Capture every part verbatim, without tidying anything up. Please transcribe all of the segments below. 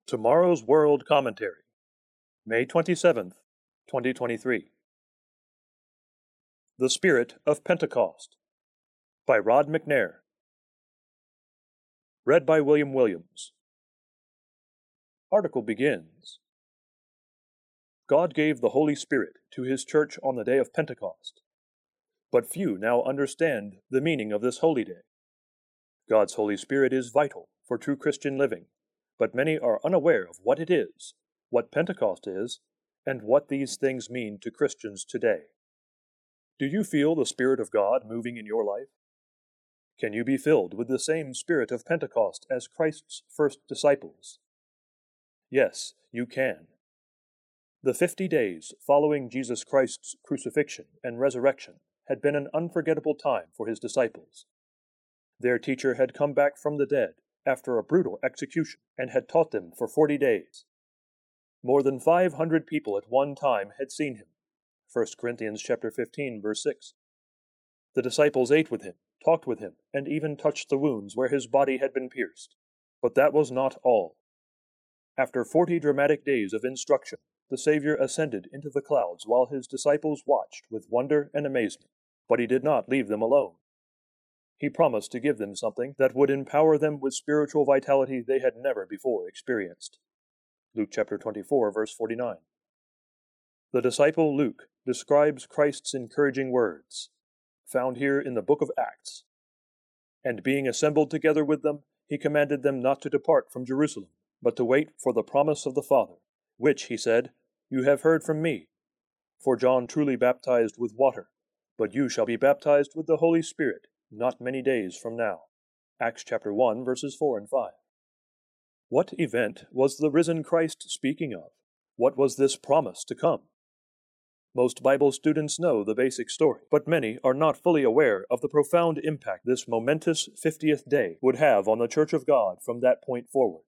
Tomorrow's World Commentary, May twenty-seventh, twenty twenty-three. The Spirit of Pentecost, by Rod McNair. Read by William Williams. Article begins. God gave the Holy Spirit to His Church on the day of Pentecost, but few now understand the meaning of this holy day. God's Holy Spirit is vital for true Christian living, but many are unaware of what it is, what Pentecost is, and what these things mean to Christians today. Do you feel the Spirit of God moving in your life? Can you be filled with the same Spirit of Pentecost as Christ's first disciples? Yes, you can. The fifty days following Jesus Christ's crucifixion and resurrection had been an unforgettable time for His disciples. Their teacher had come back from the dead after a brutal execution and had taught them for forty days. More than five hundred people at one time had seen Him. First Corinthians chapter fifteen, verse six. The disciples ate with Him, talked with Him, and even touched the wounds where His body had been pierced. But that was not all. After forty dramatic days of instruction, the Savior ascended into the clouds while His disciples watched with wonder and amazement. But He did not leave them alone. He promised to give them something that would empower them with spiritual vitality they had never before experienced. Luke chapter twenty-four, verse forty-nine. The disciple Luke describes Christ's encouraging words, found here in the book of Acts. And being assembled together with them, He commanded them not to depart from Jerusalem, but to wait for the promise of the Father, which, He said, you have heard from me. For John truly baptized with water, but you shall be baptized with the Holy Spirit not many days from now. Acts chapter one, verses four and five. What event was the risen Christ speaking of? What was this promise to come? Most Bible students know the basic story, but many are not fully aware of the profound impact this momentous fiftieth day would have on the Church of God from that point forward.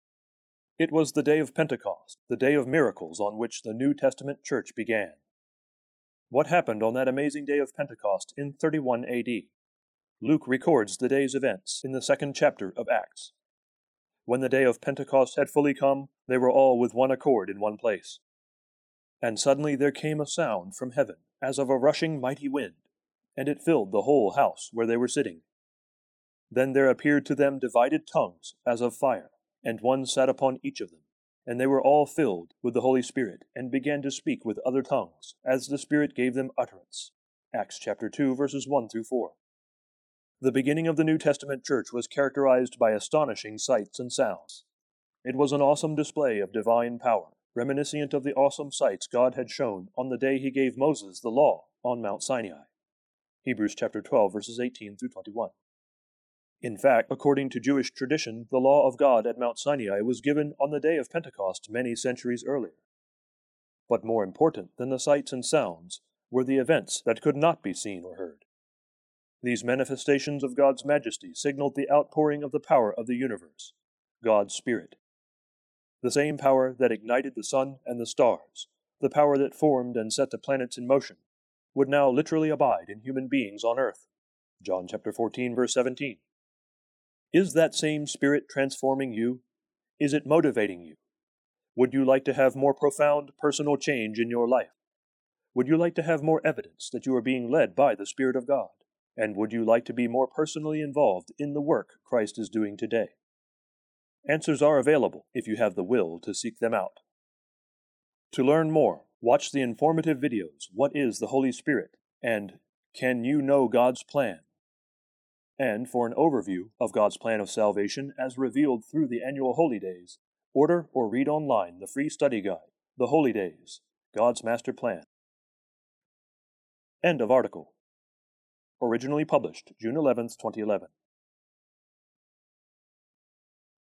It was the day of Pentecost, the day of miracles on which the New Testament church began. What happened on that amazing day of Pentecost in thirty-one A D? Luke records the day's events in the second chapter of Acts. When the day of Pentecost had fully come, they were all with one accord in one place. And suddenly there came a sound from heaven, as of a rushing mighty wind, and it filled the whole house where they were sitting. Then there appeared to them divided tongues, as of fire, and one sat upon each of them. And they were all filled with the Holy Spirit, and began to speak with other tongues, as the Spirit gave them utterance. Acts chapter two, verses one through four. The beginning of the New Testament church was characterized by astonishing sights and sounds. It was an awesome display of divine power, reminiscent of the awesome sights God had shown on the day He gave Moses the law on Mount Sinai. Hebrews chapter twelve, verses eighteen through twenty-one. In fact, according to Jewish tradition, the law of God at Mount Sinai was given on the day of Pentecost many centuries earlier. But more important than the sights and sounds were the events that could not be seen or heard. These manifestations of God's majesty signaled the outpouring of the power of the universe, God's Spirit. The same power that ignited the sun and the stars, the power that formed and set the planets in motion, would now literally abide in human beings on earth. John chapter fourteen, verse seventeen. Is that same Spirit transforming you? Is it motivating you? Would you like to have more profound personal change in your life? Would you like to have more evidence that you are being led by the Spirit of God? And would you like to be more personally involved in the work Christ is doing today? Answers are available if you have the will to seek them out. To learn more, watch the informative videos, What is the Holy Spirit? And Can You Know God's Plan? And for an overview of God's plan of salvation as revealed through the annual Holy Days, order or read online the free study guide, The Holy Days, God's Master Plan. End of article. Originally published June eleventh, twenty eleven.